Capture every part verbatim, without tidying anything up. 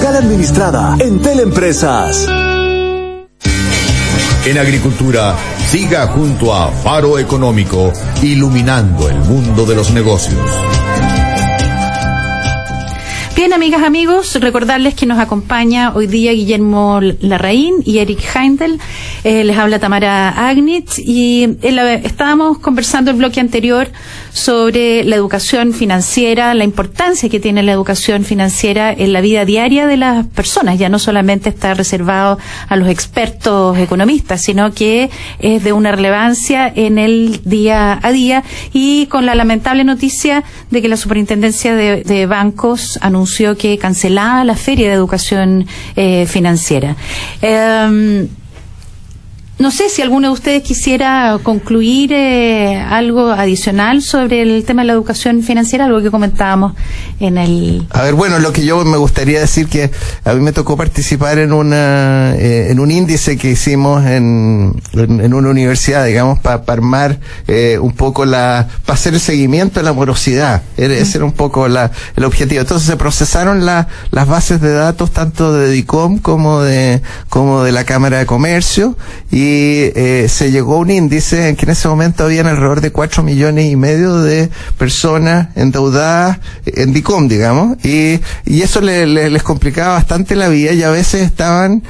mal administrada en Teleempresas. En agricultura, siga junto a Faro Económico, iluminando el mundo de los negocios. Bien, amigas, amigos, recordarles que nos acompaña hoy día Guillermo Larraín y Eric Heindel. Eh, les habla Tamara Agnitz y eh, la, estábamos conversando el bloque anterior sobre la educación financiera, la importancia que tiene la educación financiera en la vida diaria de las personas. Ya no solamente está reservado a los expertos economistas, sino que es de una relevancia en el día a día, y con la lamentable noticia de que la Superintendencia de, de Bancos anunció que cancelaba la Feria de Educación eh, Financiera. Eh, No sé si alguno de ustedes quisiera concluir eh, algo adicional sobre el tema de la educación financiera, algo que comentábamos en el... A ver, bueno, lo que yo me gustaría decir que a mí me tocó participar en una eh, en un índice que hicimos en, en, en una universidad, digamos, para pa armar eh, un poco la... para hacer el seguimiento de la morosidad. Ese era un poco la, el objetivo. Entonces se procesaron la, las bases de datos tanto de DICOM como de, como de la Cámara de Comercio, y Y eh, se llegó a un índice en que en ese momento habían alrededor de cuatro millones y medio de personas endeudadas en DICOM, digamos, y, y eso le, le, les complicaba bastante la vida, y a veces estaban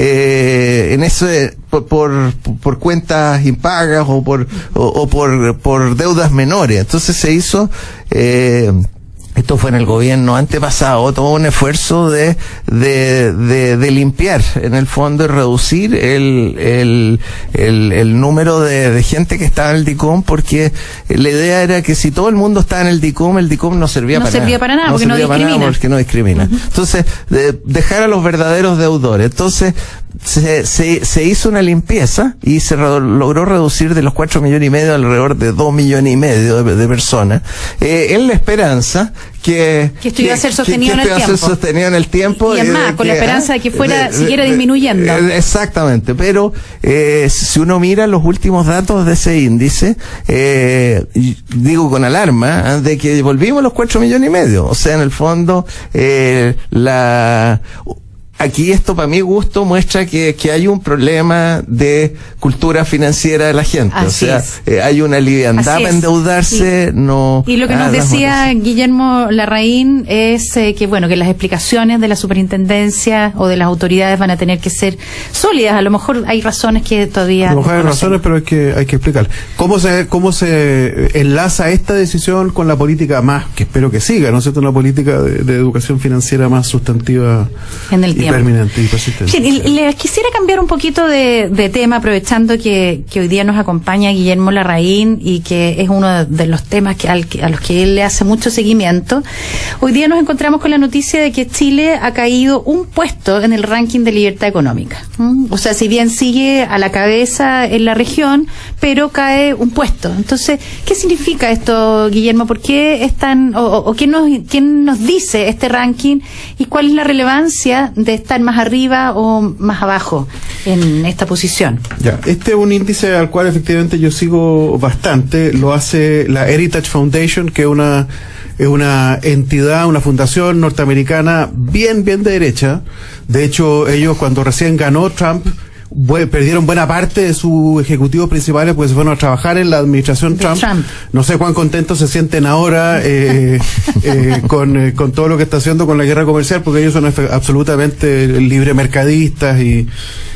eh, en eso por, por, por cuentas impagas o por, o, o por, por deudas menores. Entonces se hizo... Eh, Esto fue en el gobierno antepasado, todo un esfuerzo de, de, de, de limpiar, en el fondo, y reducir el, el, el, el número de, de gente que estaba en el DICOM, porque la idea era que si todo el mundo estaba en el DICOM, el DICOM no servía no para servía nada. para nada, no porque no servía para discrimina. nada porque no discrimina. Uh-huh. Entonces, de, dejar a los verdaderos deudores. Entonces, se, se, se hizo una limpieza y se re, logró reducir de los cuatro millones y medio alrededor de dos millones y medio de, de personas, eh, en la esperanza que, que esto iba a ser sostenido que, que en el tiempo. A ser sostenido en el tiempo. Y además, con que, la esperanza de que fuera, de, siguiera de, disminuyendo. De, exactamente, pero eh, si uno mira los últimos datos de ese índice, eh, digo con alarma, ¿eh? de que volvimos a los cuatro millones y medio. O sea, en el fondo, eh, la... Aquí esto, para mi gusto, muestra que, que hay un problema de cultura financiera de la gente. Así o sea, eh, hay una liviandad para endeudarse, y, no... Y lo que ah, nos decía Guillermo Larraín es eh, que, bueno, que las explicaciones de la superintendencia o de las autoridades van a tener que ser sólidas. A lo mejor hay razones que todavía... A lo mejor hay razones, pero hay que, hay que explicar. ¿Cómo se, cómo se enlaza esta decisión con la política más, que espero que siga, ¿no es cierto?, una política de, de educación financiera más sustantiva en el tiempo. Permanente y persistente. Sí, y les quisiera cambiar un poquito de, de tema, aprovechando que, que hoy día nos acompaña Guillermo Larraín y que es uno de los temas que, al, a los que él le hace mucho seguimiento. Hoy día nos encontramos con la noticia de que Chile ha caído un puesto en el ranking de libertad económica. ¿Mm? O sea, si bien sigue a la cabeza en la región, pero cae un puesto. Entonces, ¿qué significa esto, Guillermo? ¿Por qué es tan, o, o quién nos, quién nos dice este ranking y cuál es la relevancia de estar más arriba o más abajo en esta posición? Ya, este es un índice al cual efectivamente yo sigo bastante. Lo hace la Heritage Foundation, que es una es una entidad, una fundación norteamericana bien, bien de derecha. De hecho, ellos cuando recién ganó Trump, Bu- perdieron buena parte de sus ejecutivos principales porque se fueron a trabajar en la administración Trump. Trump. No sé cuán contentos se sienten ahora eh, eh, con, eh, con todo lo que está haciendo con la guerra comercial, porque ellos son efe- absolutamente libremercadistas y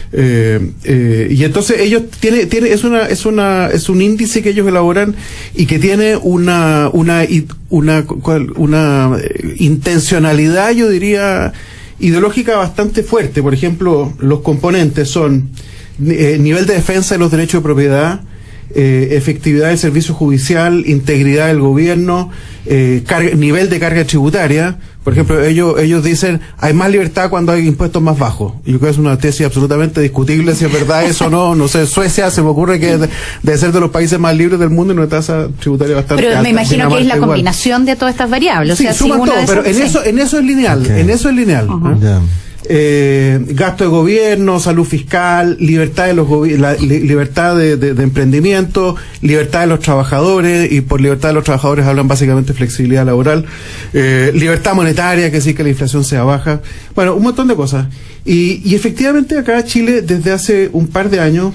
eh, eh, y entonces ellos tiene tiene es una es una es un índice que ellos elaboran y que tiene una una una una, una intencionalidad, yo diría, ideológica bastante fuerte. Por ejemplo, los componentes son eh, nivel de defensa de los derechos de propiedad, eh, efectividad del servicio judicial, integridad del gobierno, eh, carga, nivel de carga tributaria. Por ejemplo, ellos ellos dicen hay más libertad cuando hay impuestos más bajos. Y yo creo que es una tesis absolutamente discutible si es verdad eso o no. No sé, Suecia se me ocurre que de, de ser de los países más libres del mundo y una tasa tributaria bastante pero alta. Me imagino Dinamarca que es la igual. Combinación de todas estas variables. Sí, o sea, suman si una todo, de pero esas, en sí. eso en eso es lineal, okay. en eso es lineal. Uh-huh. ¿eh? Yeah. eh, gasto de gobierno, salud fiscal, libertad de los gobi- la, li- libertad de, de, de emprendimiento, libertad de los trabajadores, y por libertad de los trabajadores hablan básicamente flexibilidad laboral, eh, libertad monetaria, que sí que la inflación sea baja, bueno, un montón de cosas. Y, y efectivamente acá Chile desde hace un par de años,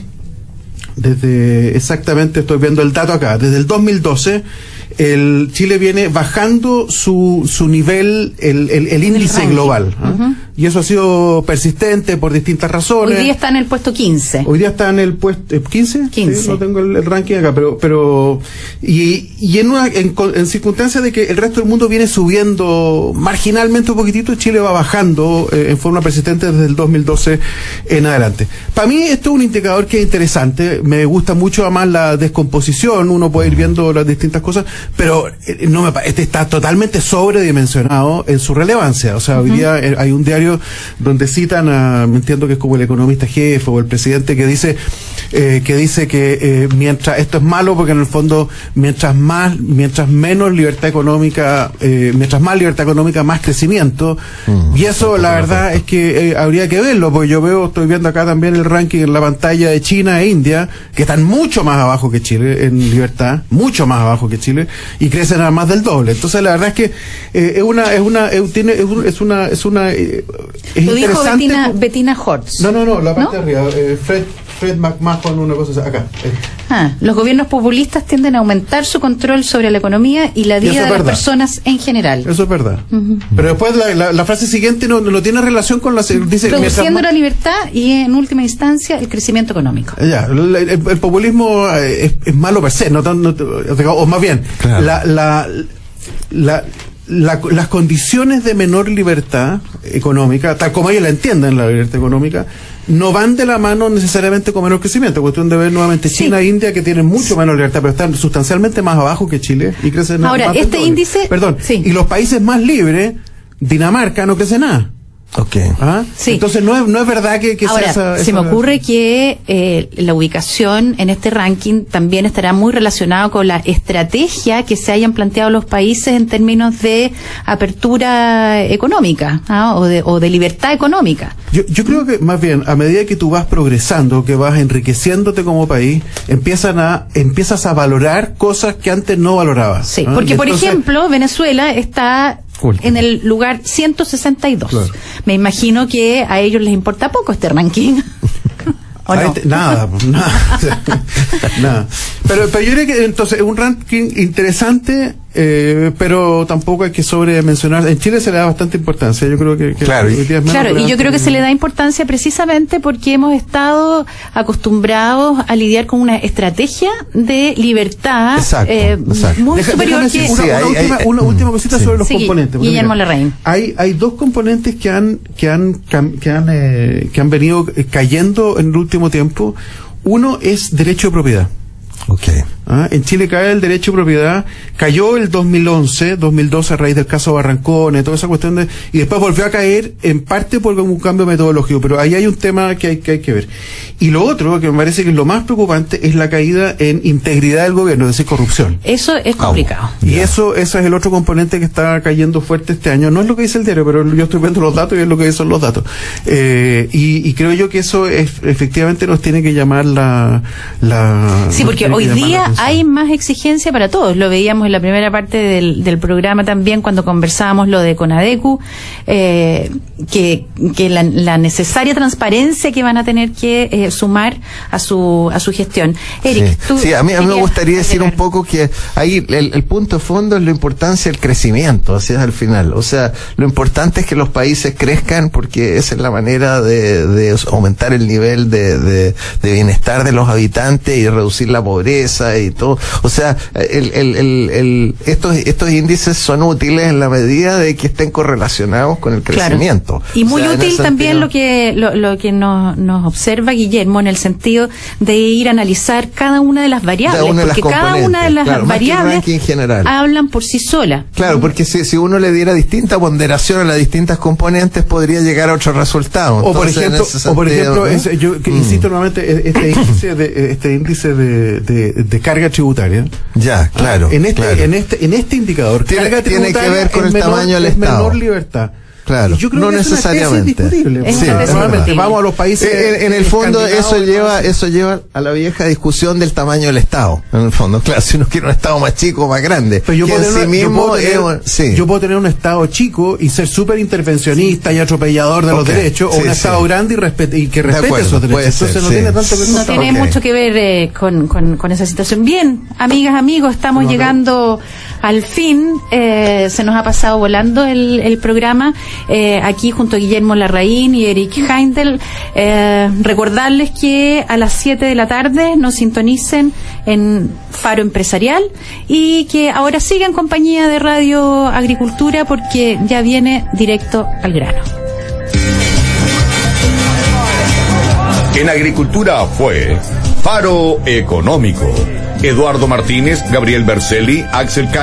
desde exactamente, estoy viendo el dato acá, desde el dos mil doce, el Chile viene bajando su su nivel, el, el, el índice ranking global, ¿eh? Uh-huh. Y eso ha sido persistente por distintas razones. Hoy día está en el puesto quince. Hoy día está en el puesto eh, quince. quince. Sí, no tengo el, el ranking acá, pero pero y, y en una en, en circunstancias de que el resto del mundo viene subiendo marginalmente un poquitito, Chile va bajando eh, en forma persistente desde el dos mil doce en adelante. Para mí esto es un indicador que es interesante. Me gusta mucho además la descomposición. Uno puede ir viendo las distintas cosas, pero eh, no me este está totalmente sobredimensionado en su relevancia. O sea, uh-huh. Hoy día eh, hay un diario donde citan a, me entiendo que es como el economista jefe o el presidente, que dice eh, que dice que eh, mientras esto es malo porque en el fondo mientras más mientras menos libertad económica eh, mientras más libertad económica más crecimiento, mm, y eso la verdad es que eh, habría que verlo, porque yo veo estoy viendo acá también el ranking en la pantalla de China e India, que están mucho más abajo que Chile en libertad, mucho más abajo que Chile, y crecen a más del doble. Entonces la verdad es que eh, es una es una es, tiene es, un, es una es una eh, es lo dijo Bettina, por... Bettina Hortz. No, no, no, la parte ¿no? de arriba. Eh, Fred, Fred McMahon, una cosa así, acá. Eh. Ah, los gobiernos populistas tienden a aumentar su control sobre la economía y la vida y de las personas en general. Eso es verdad. Uh-huh. Pero después la, la, la frase siguiente no, no tiene relación con la... Dice, reduciendo la libertad y en última instancia el crecimiento económico. Ya, el, el, el populismo es, es malo per se, no, no, no, o más bien, claro. la, la, la La, las condiciones de menor libertad económica, tal como ellos la entienden, la libertad económica, no van de la mano necesariamente con menor crecimiento. Cuestión de ver nuevamente China e sí. India, que tienen mucho menos libertad, pero están sustancialmente más abajo que Chile y crecen Ahora, más. Ahora, este índice... Perdón, sí. Y los países más libres, Dinamarca, no crece nada. Okay. ¿Ah? Sí. Entonces no es, no es verdad que, que Ahora, sea esa, se esa... me ocurre que eh, la ubicación en este ranking también estará muy relacionado con la estrategia que se hayan planteado los países en términos de apertura económica, ¿ah? o, de, o de libertad económica. Yo, yo creo que más bien a medida que tú vas progresando, que vas enriqueciéndote como país, empiezan a empiezas a valorar cosas que antes no valorabas. Sí, ¿ah? porque Entonces, por ejemplo Venezuela está Último. en el lugar ciento sesenta y dos. Claro. Me imagino que a ellos les importa poco este ranking. ¿O no? Este, nada, nada, nada. Pero, pero yo creo que entonces es un ranking interesante, eh, pero tampoco hay que sobremencionar. En Chile se le da bastante importancia, yo creo que... que claro, y, claro y yo creo que se le da importancia precisamente porque hemos estado acostumbrados a lidiar con una estrategia de libertad exacto, eh, exacto. muy Deja, superior que... Una, Sí, una, hay, última, hay, una hay, última cosita sí. sobre los sí, componentes. Guillermo Larraín. Hay, hay dos componentes que han, que han, que han, eh, que han venido cayendo en el último tiempo. Uno es derecho de propiedad. Okay. ¿Ah? En Chile cae el derecho de propiedad, cayó el dos mil once, dos mil doce a raíz del caso Barrancones, toda esa cuestión de, y después volvió a caer en parte por un cambio metodológico, pero ahí hay un tema que hay, que hay que ver. Y lo otro, que me parece que es lo más preocupante, es la caída en integridad del gobierno, es decir, corrupción. Eso es complicado. Oh, y yeah. eso, eso es el otro componente que está cayendo fuerte este año. No es lo que dice el diario, pero yo estoy viendo los datos y es lo que son los datos. Eh, y, y creo yo que eso es, efectivamente nos tiene que llamar la, la sí, porque hoy día hay más exigencia para todos. Lo veíamos en la primera parte del, del programa también cuando conversábamos lo de Conadecu, eh, que, que la, la necesaria transparencia que van a tener que eh, sumar a su a su gestión. Eric, sí. tú sí, a mí, a mí me gustaría decir un poco que ahí el, el punto de fondo es la importancia del crecimiento, así es al final. O sea, lo importante es que los países crezcan porque esa es la manera de, de aumentar el nivel de, de, de bienestar de los habitantes y reducir la pobreza y todo. O sea, el, el, el, el, estos, estos índices son útiles en la medida de que estén correlacionados con el crecimiento. Claro. Y muy o sea, útil también lo que lo, lo que nos, nos observa Guillermo en el sentido de ir a analizar cada una de las variables, cada porque cada una de las claro, variables hablan por sí solas. Claro, porque si, si uno le diera distinta ponderación a las distintas componentes podría llegar a otro resultado. O por ejemplo, sentido, o por ejemplo, ¿eh? ese, yo que mm. insisto nuevamente, este índice de este índice de, de, de carga tributaria. Ya, claro. En este claro. en este en este indicador tiene, carga tiene tributaria que ver con el menor, tamaño del es Estado. Menor libertad. Claro, yo creo no que necesariamente. Es una tesis discutible. Es Sí, una tesis Normalmente discutible. vamos a los países. En, en el fondo eso escandinavos, lleva ¿no? eso lleva a la vieja discusión del tamaño del Estado. En el fondo, claro, si uno quiere un Estado más chico o más grande, Pero yo que puedo, en tener, sí yo, mismo puedo tener, es un- sí. yo puedo tener un Estado chico y ser súper intervencionista y atropellador de los Ok, derechos, sí, o un sí. Estado grande y, respete, y que De respete acuerdo, esos puede derechos. ser, Entonces no sí. tiene tanto que No contar. tiene Ok. mucho que ver eh, con, con, con esa situación. Bien, amigas, amigos, estamos No, no. llegando al fin. Eh, se nos ha pasado volando el, el programa. Eh, aquí junto a Guillermo Larraín y Eric Heindel. Eh, recordarles que a las siete de la tarde nos sintonicen en Faro Empresarial y que ahora siga en compañía de Radio Agricultura porque ya viene directo al grano. En agricultura fue Faro Económico. Eduardo Martínez, Gabriel Bercelli, Axel Ca